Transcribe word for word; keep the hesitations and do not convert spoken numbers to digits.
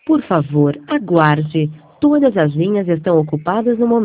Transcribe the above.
Por favor, aguarde. Todas as linhas estão ocupadas no momento.